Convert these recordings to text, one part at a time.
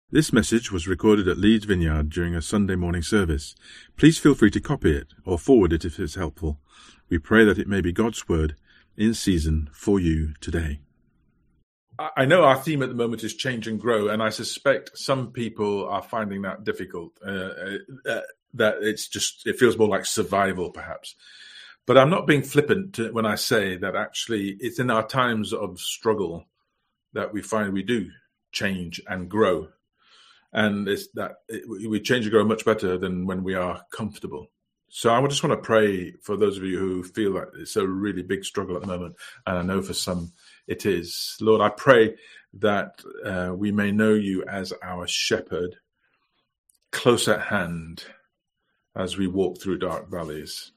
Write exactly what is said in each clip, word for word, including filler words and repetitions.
This message was recorded at Leeds Vineyard during a Sunday morning service. Please feel free to copy it or forward it if it's helpful. We pray that it may be God's word in season for you today. I know our theme at the moment is change and grow, and I suspect some people are finding that difficult, uh, uh, that it's just, it feels more like survival perhaps. But I'm not being flippant when I say that actually it's in our times of struggle that we find we do change and grow. And it's that it, we change and grow much better than when we are comfortable. So I just want to pray for those of you who feel that it's a really big struggle at the moment. And I know for some it is. Lord, I pray that uh, we may know you as our shepherd, close at hand as we walk through dark valleys.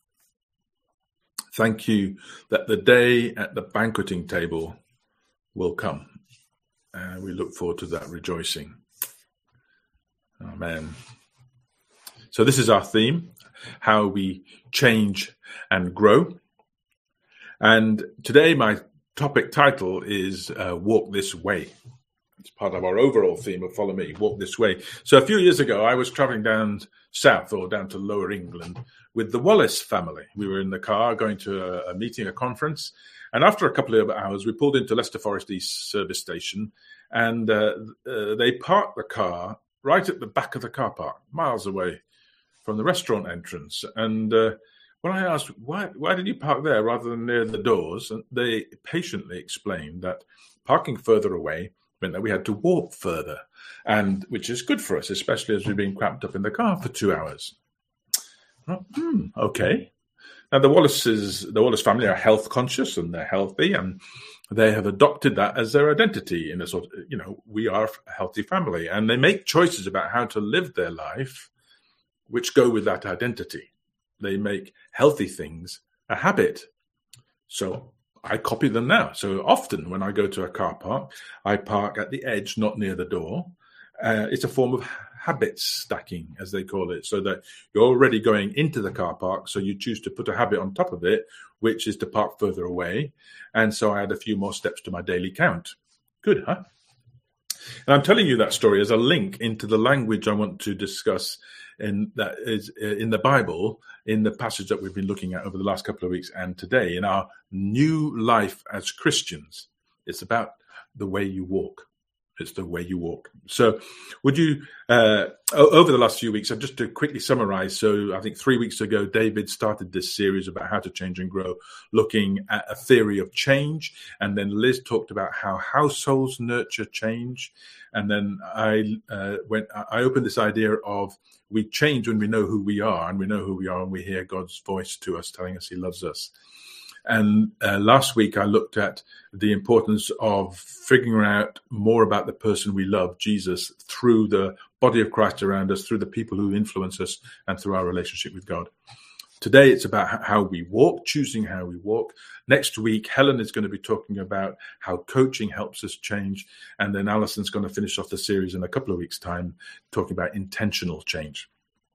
Thank you that the day at the banqueting table will come. And we look forward to that rejoicing. Amen. So this is our theme, how we change and grow. And today my topic title is uh, Walk This Way. It's part of our overall theme of Follow Me, Walk This Way. So a few years ago, I was traveling down south or down to Lower England with the Wallace family. We were in the car going to a, a meeting, a conference. And after a couple of hours, we pulled into Leicester Forest East service station and uh, uh, they parked the car right at the back of the car park, miles away from the restaurant entrance. And uh, when I asked, why why did you park there rather than near the doors? And they patiently explained that parking further away meant that we had to walk further, and which is good for us, especially as we've been cramped up in the car for two hours. Well, hmm, okay. Now, the Wallaces, the Wallace family are health conscious and they're healthy, and they have adopted that as their identity in a sort of, you know, we are a healthy family, and they make choices about how to live their life which go with that identity. They make healthy things a habit. So I copy them now. So often when I go to a car park, I park at the edge, not near the door. Uh, it's a form of habit stacking, as they call it, so that you're already going into the car park, so you choose to put a habit on top of it, which is to park further away. And so I add a few more steps to my daily count. Good, huh? And I'm telling you that story as a link into the language I want to discuss in that is in the Bible, in the passage that we've been looking at over the last couple of weeks and today in our new life as Christians. It's about the way you walk. It's the way you walk. So would you, uh, over the last few weeks, just to quickly summarize, so I think three weeks ago, David started this series about how to change and grow, looking at a theory of change. And then Liz talked about how households nurture change. And then I uh, went, I opened this idea of we change when we know who we are, and we know who we are, and we hear God's voice to us telling us he loves us. And uh, last week, I looked at the importance of figuring out more about the person we love, Jesus, through the body of Christ around us, through the people who influence us, and through our relationship with God. Today, it's about how we walk, choosing how we walk. Next week, Helen is going to be talking about how coaching helps us change. And then Alison's going to finish off the series in a couple of weeks' time, talking about intentional change.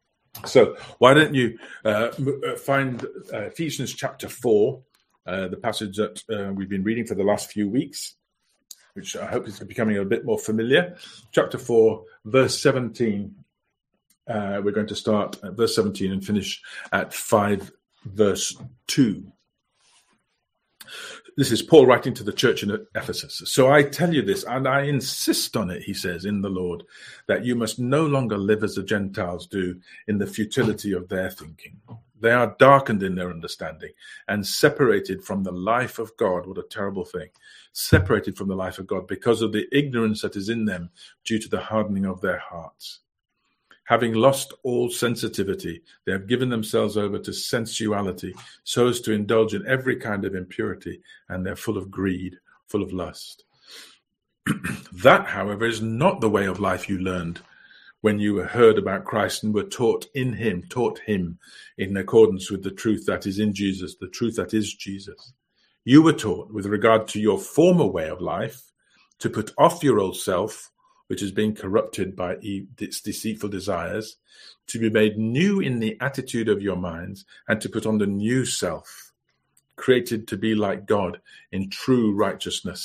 So why don't you uh, find uh, Ephesians chapter four, Uh, the passage that uh, we've been reading for the last few weeks, which I hope is becoming a bit more familiar. Chapter four, verse seventeen. Uh, we're going to start at verse seventeen and finish at five, verse two. This is Paul writing to the church in Ephesus. So I tell you this, and I insist on it, he says, in the Lord, that you must no longer live as the Gentiles do in the futility of their thinking. They are darkened in their understanding and separated from the life of God. What a terrible thing. Separated from the life of God because of the ignorance that is in them due to the hardening of their hearts. Having lost all sensitivity, they have given themselves over to sensuality so as to indulge in every kind of impurity, and they're full of greed, full of lust. That, however, is not the way of life you learned when you heard about Christ and were taught in him, taught him in accordance with the truth that is in Jesus, the truth that is Jesus. You were taught, with regard to your former way of life, to put off your old self, which is being corrupted by its deceitful desires, to be made new in the attitude of your minds, and to put on the new self, created to be like God in true righteousness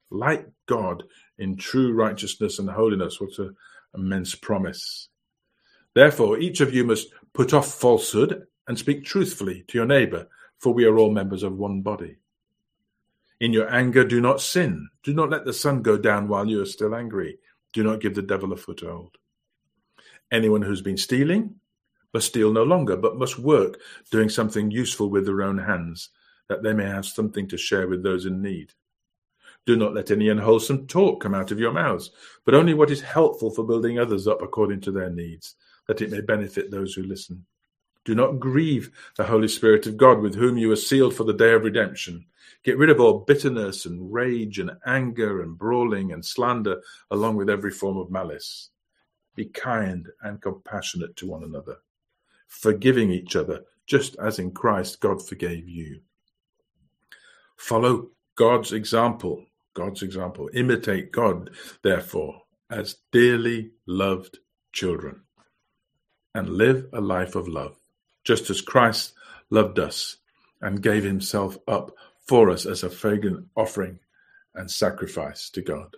like God in true righteousness and holiness. What an immense promise. Therefore, each of you must put off falsehood and speak truthfully to your neighbor, for we are all members of one body. In your anger, do not sin. Do not let the sun go down while you are still angry. Do not give the devil a foothold. Anyone who's been stealing must steal no longer, but must work, doing something useful with their own hands, that they may have something to share with those in need. Do not let any unwholesome talk come out of your mouths, but only what is helpful for building others up according to their needs, that it may benefit those who listen. Do not grieve the Holy Spirit of God, with whom you are sealed for the day of redemption. Get rid of all bitterness and rage and anger and brawling and slander, along with every form of malice. Be kind and compassionate to one another, forgiving each other, just as in Christ God forgave you. Follow God's example, God's example. Imitate God, therefore, as dearly loved children, and live a life of love, just as Christ loved us and gave himself up for us as a fragrant offering and sacrifice to God.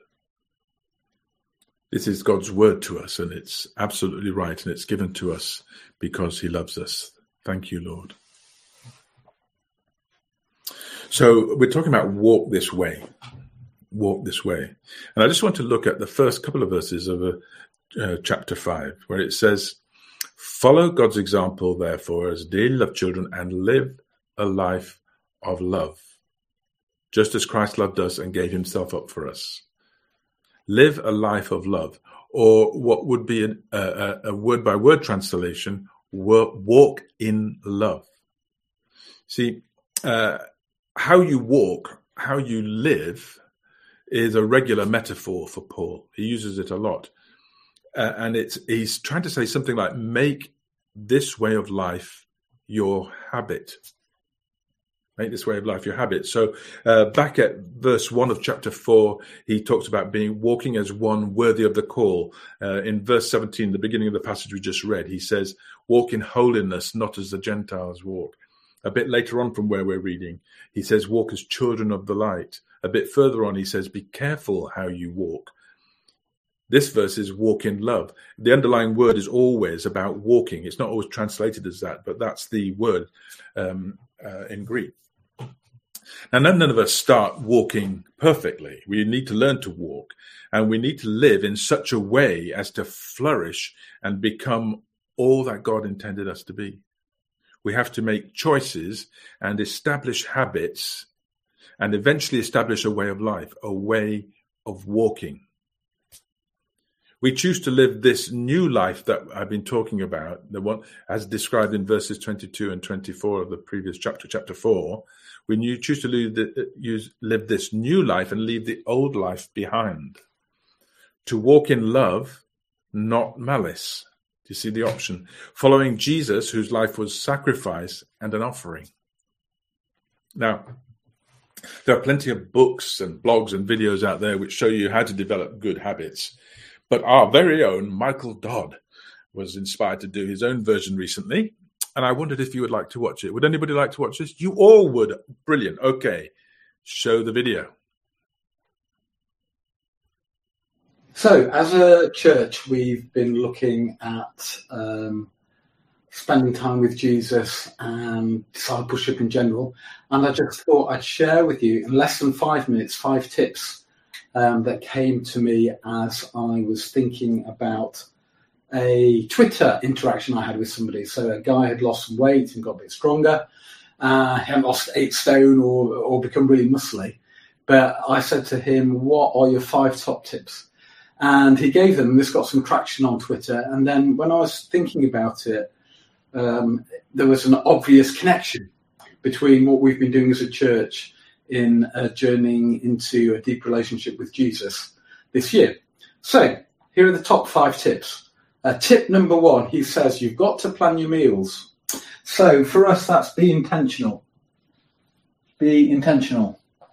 This is God's word to us, and it's absolutely right, and it's given to us because he loves us. Thank you, Lord. So we're talking about walk this way, walk this way. And I just want to look at the first couple of verses of uh, uh, chapter five, where it says, follow God's example, therefore, as dearly loved children, and live a life of love, just as Christ loved us and gave himself up for us. Live a life of love, or what would be an, a, a word-by-word translation, walk in love. See, uh, how you walk, how you live is a regular metaphor for Paul. He uses it a lot. Uh, and it's he's trying to say something like, make this way of life your habit. Make this way of life your habit. So uh, back at verse one of chapter four, he talks about being walking as one worthy of the call. Uh, in verse seventeen, the beginning of the passage we just read, he says, walk in holiness, not as the Gentiles walk. A bit later on from where we're reading, he says, walk as children of the light. A bit further on, he says, be careful how you walk. This verse is walk in love. The underlying word is always about walking. It's not always translated as that, but that's the word um, uh, in Greek. Now, none of us start walking perfectly. We need to learn to walk, and we need to live in such a way as to flourish and become all that God intended us to be. We have to make choices and establish habits and eventually establish a way of life, a way of walking. We choose to live this new life that I've been talking about, the one as described in verses twenty-two and twenty-four of the previous chapter, chapter four. When you choose to live, the, use, live this new life and leave the old life behind. To walk in love, not malice. Do you see the option? Following Jesus, whose life was sacrifice and an offering. Now, there are plenty of books and blogs and videos out there which show you how to develop good habits. But our very own Michael Dodd was inspired to do his own version recently. And I wondered if you would like to watch it. Would anybody like to watch this? You all would. Brilliant. Okay. Show the video. So, as a church, we've been looking at um, spending time with Jesus and discipleship in general. And I just thought I'd share with you, in less than five minutes, five tips um, that came to me as I was thinking about a Twitter interaction I had with somebody. So a guy had lost some weight and got a bit stronger. Uh, he hadn't lost eight stone or, or become really muscly. But I said to him, what are your five top tips? And he gave them, and this got some traction on Twitter. And then when I was thinking about it, um, there was an obvious connection between what we've been doing as a church in uh, journeying into a deep relationship with Jesus this year. So here are the top five tips. Uh, tip number one, he says, you've got to plan your meals. So for us, that's be intentional. Be intentional.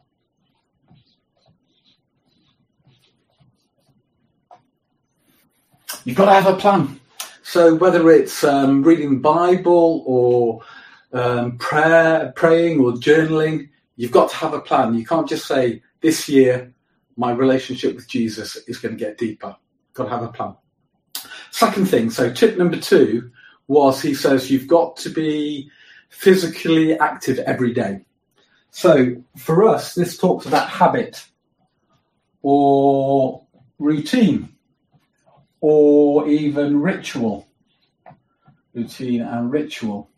You've got to have a plan. So whether it's um, reading the Bible or um, prayer, praying or journaling, you've got to have a plan. You can't just say, this year, my relationship with Jesus is going to get deeper. Got to have a plan. Second thing, so tip number two was, he says, you've got to be physically active every day. So for us, this talks about habit or routine or even ritual. Routine and ritual.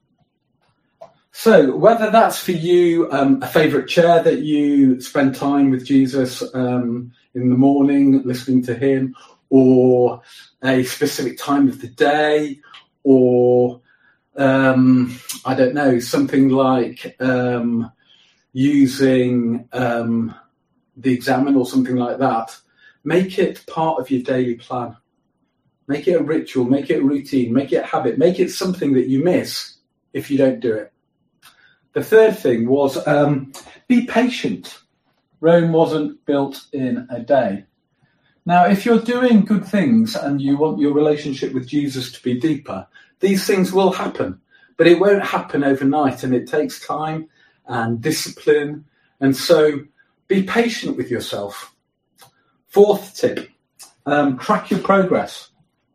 So whether that's for you um, a favourite chair that you spend time with Jesus um, in the morning, listening to him, or a specific time of the day, or um, I don't know, something like um, using um, the Examen or something like that, make it part of your daily plan. Make it a ritual, make it a routine, make it a habit, make it something that you miss if you don't do it. The third thing was um, be patient. Rome wasn't built in a day. Now, if you're doing good things and you want your relationship with Jesus to be deeper, these things will happen, but it won't happen overnight, and it takes time and discipline. And so be patient with yourself. Fourth tip, um, track your progress.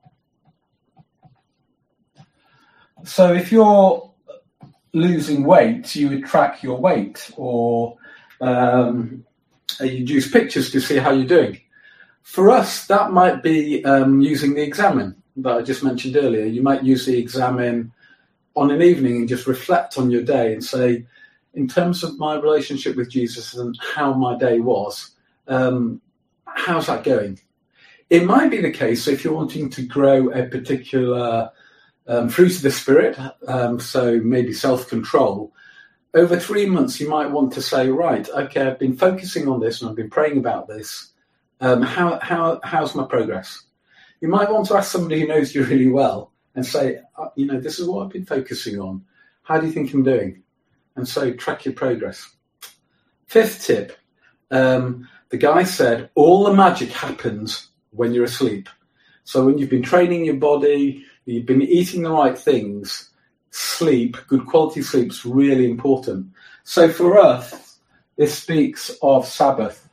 So if you're losing weight, you would track your weight, or um, you'd use pictures to see how you're doing. For us, that might be um, using the Examen that I just mentioned earlier. You might use the Examen on an evening and just reflect on your day and say, in terms of my relationship with Jesus and how my day was, um, how's that going? It might be the case if you're wanting to grow a particular Um, fruit of the Spirit, um, so maybe self-control. Over three months, you might want to say, right, okay, I've been focusing on this and I've been praying about this. Um, how, how, how's my progress? You might want to ask somebody who knows you really well and say, uh, you know, this is what I've been focusing on. How do you think I'm doing? And so track your progress. Fifth tip, um, the guy said, all the magic happens when you're asleep. So when you've been training your body, you've been eating the right things, sleep, good quality sleep is really important. So for us, this speaks of Sabbath.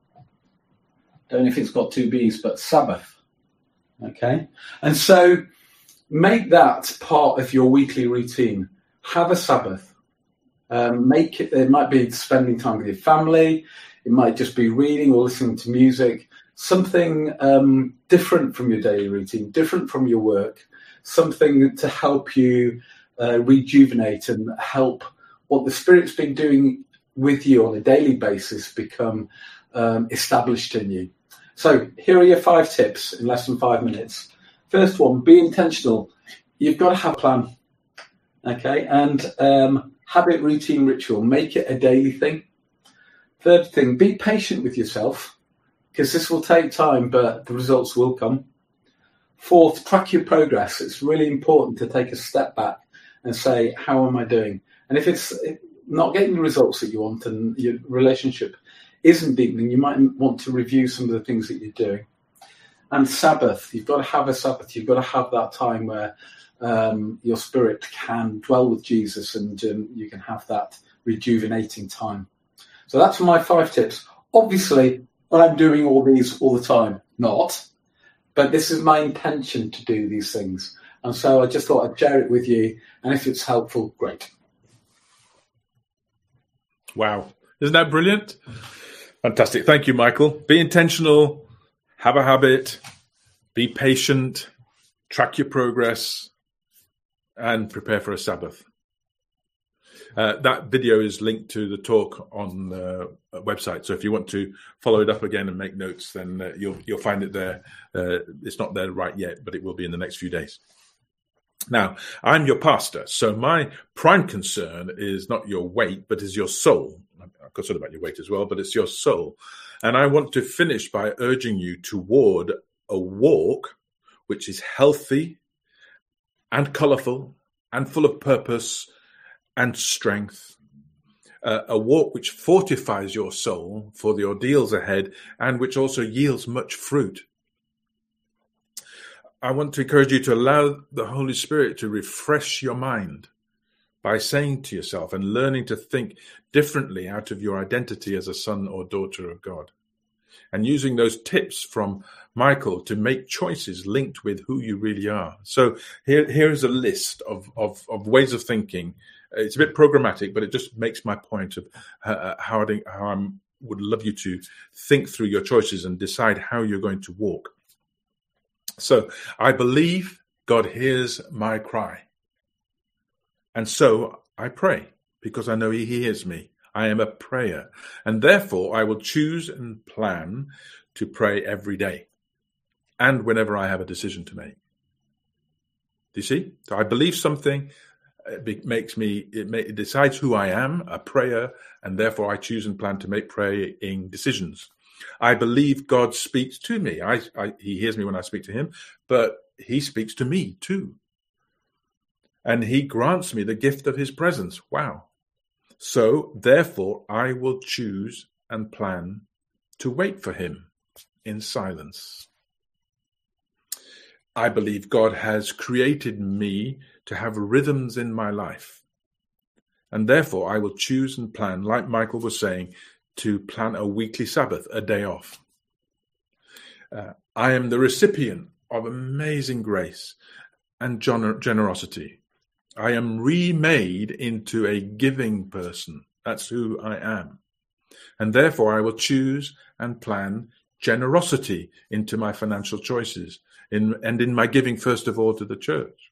Don't know if it's got two B's, but Sabbath. Okay? And so make that part of your weekly routine. Have a Sabbath. Um, make it, it might be spending time with your family. It might just be reading or listening to music. Something um, different from your daily routine, different from your work. Something to help you uh, rejuvenate and help what the Spirit's been doing with you on a daily basis become um, established in you. So here are your five tips in less than five minutes. First one, be intentional. You've got to have a plan, okay? And um, habit, routine, ritual. Make it a daily thing. Third thing, be patient with yourself, because this will take time, but the results will come. Fourth, track your progress. It's really important to take a step back and say, how am I doing? And if it's not getting the results that you want and your relationship isn't deepening, you might want to review some of the things that you're doing. And Sabbath, you've got to have a Sabbath. You've got to have that time where um, your spirit can dwell with Jesus and um, you can have that rejuvenating time. So that's my five tips. Obviously, I'm doing all these all the time. Not. But this is my intention to do these things. And so I just thought I'd share it with you. And if it's helpful, great. Wow. Isn't that brilliant? Fantastic. Thank you, Michael. Be intentional, have a habit, be patient, track your progress, and prepare for a Sabbath. Uh, that video is linked to the talk on the website. So if you want to follow it up again and make notes, then uh, you'll you'll find it there. Uh, it's not there right yet, but it will be in the next few days. Now, I'm your pastor, so my prime concern is not your weight, but is your soul. I'm concerned about your weight as well, but it's your soul. And I want to finish by urging you toward a walk which is healthy and colourful and full of purpose and strength, uh, a walk which fortifies your soul for the ordeals ahead and which also yields much fruit. I want to encourage you to allow the Holy Spirit to refresh your mind by saying to yourself and learning to think differently out of your identity as a son or daughter of God. and using those tips from Michael to make choices linked with who you really are. So here, here's a list of, of, of ways of thinking. It's a bit programmatic, but it just makes my point of uh, how I how I would love you to think through your choices and decide how you're going to walk. So I believe God hears my cry. And so I pray because I know he hears me. I am a prayer. And therefore I will choose and plan to pray every day and whenever I have a decision to make. Do you see? So I believe something. It makes me, it, may, it decides who I am, a prayer, and therefore I choose and plan to make praying decisions. I believe God speaks to me. I, I, he hears me when I speak to him, but he speaks to me too. And he grants me the gift of his presence. Wow. So therefore I will choose and plan to wait for him in silence. I believe God has created me to have rhythms in my life. And therefore I will choose and plan, like Michael was saying, to plan a weekly Sabbath, a day off. Uh, I am the recipient of amazing grace and gener- generosity. I am remade into a giving person. That's who I am. And therefore I will choose and plan generosity into my financial choices in, and in my giving, first of all, to the church.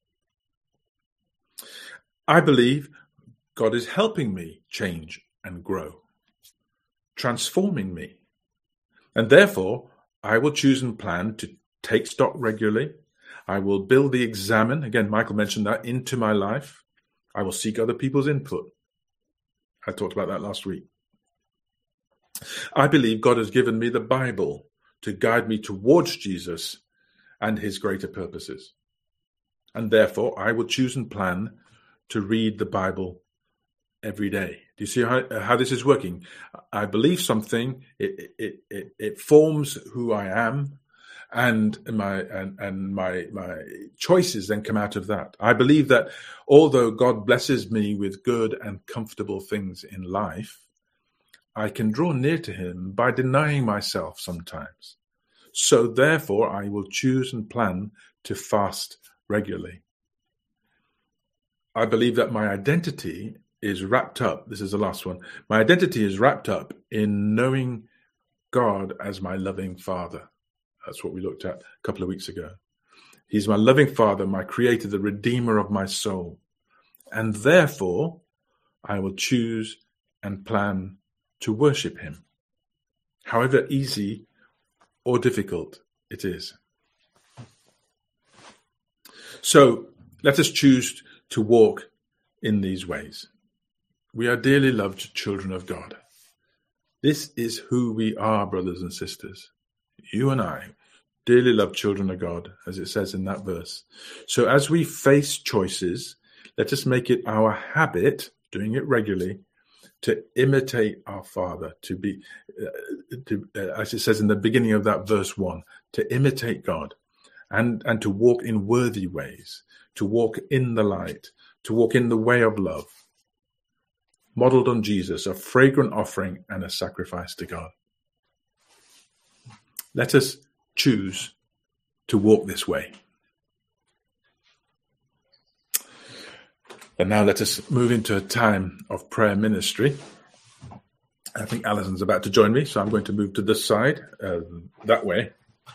I believe God is helping me change and grow, transforming me. And therefore, I will choose and plan to take stock regularly. I will build the examine, again, Michael mentioned that, into my life. I will seek other people's input. I talked about that last week. I believe God has given me the Bible to guide me towards Jesus and his greater purposes. And therefore, I will choose and plan to read the Bible every day. Do you see how, how this is working? I believe something, it, it, it, it forms who I am, and my and, and my my choices then come out of that. I believe that although God blesses me with good and comfortable things in life, I can draw near to him by denying myself sometimes. So therefore, I will choose and plan to fast regularly. I believe that my identity is wrapped up, this is the last one, my identity is wrapped up in knowing God as my loving Father. That's what we looked at a couple of weeks ago. He's my loving Father, my Creator, the Redeemer of my soul. And therefore, I will choose and plan to worship him, however easy or difficult it is. So let us choose to walk in these ways. We are dearly loved children of God. This is who we are, brothers and sisters. You and I, dearly loved children of God, as it says in that verse. So as we face choices, let us make it our habit, doing it regularly, to imitate our Father, to be, uh, to, uh, as it says in the beginning of that verse one, to imitate God and, and to walk in worthy ways, to walk in the light, to walk in the way of love, modeled on Jesus, a fragrant offering and a sacrifice to God. Let us choose to walk this way. And now let us move into a time of prayer ministry. I think Alison's about to join me, so I'm going to move to this side, uh, that way.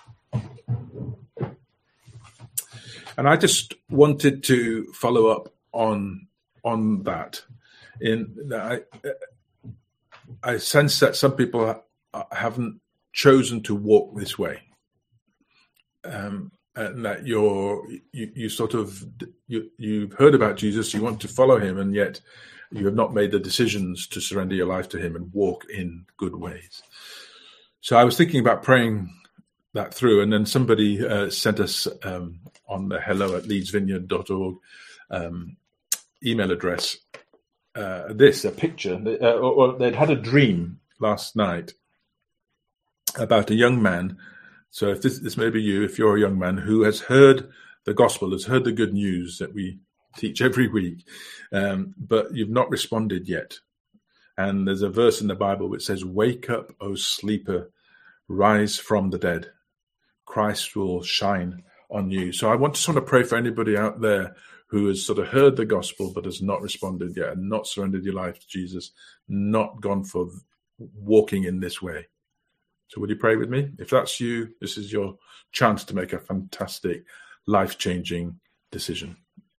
And I just wanted to follow up on on that. In I, I sense that some people haven't chosen to walk this way, um, and that you're you, you sort of you you've heard about Jesus, you want to follow him, and yet you have not made the decisions to surrender your life to him and walk in good ways. So I was thinking about praying that through, and then somebody uh, sent us um, on the hello at leedsvineyard dot org um, email address uh, this, a picture, uh, or, or they'd had a dream last night about a young man. So if this, this may be you, if you're a young man who has heard the gospel, has heard the good news that we teach every week, um, but you've not responded yet. And there's a verse in the Bible which says, "Wake up, O sleeper, rise from the dead. Christ will shine on you. So I want to sort of pray for anybody out there who has sort of heard the gospel but has not responded yet, and not surrendered your life to Jesus, not gone for walking in this way. So would you pray with me? If that's you, this is your chance to make a fantastic, life-changing decision.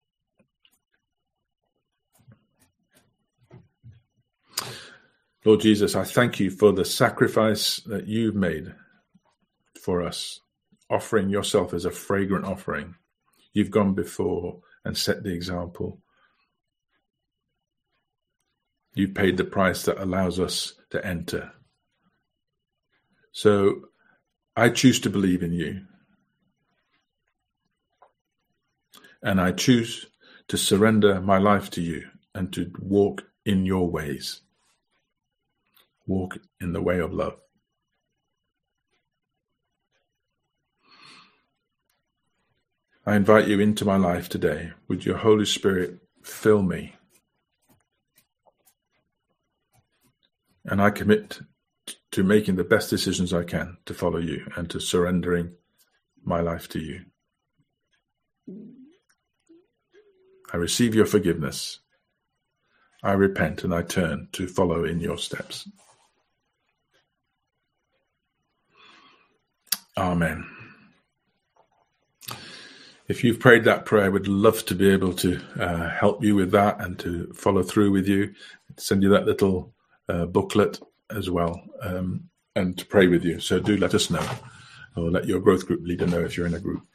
Lord Jesus, I thank you for the sacrifice that you've made for us, offering yourself as a fragrant offering. You've gone before and set the example. You've paid the price that allows us to enter. So I choose to believe in you. And I choose to surrender my life to you and to walk in your ways. Walk in the way of love. I invite you into my life today. Would your Holy Spirit fill me? And I commit to making the best decisions I can to follow you and to surrendering my life to you. I receive your forgiveness. I repent and I turn to follow in your steps. Amen. If you've prayed that prayer, I would love to be able to uh, help you with that and to follow through with you, send you that little uh, booklet as well, um, and to pray with you. So do let us know, or let your growth group leader know if you're in a group.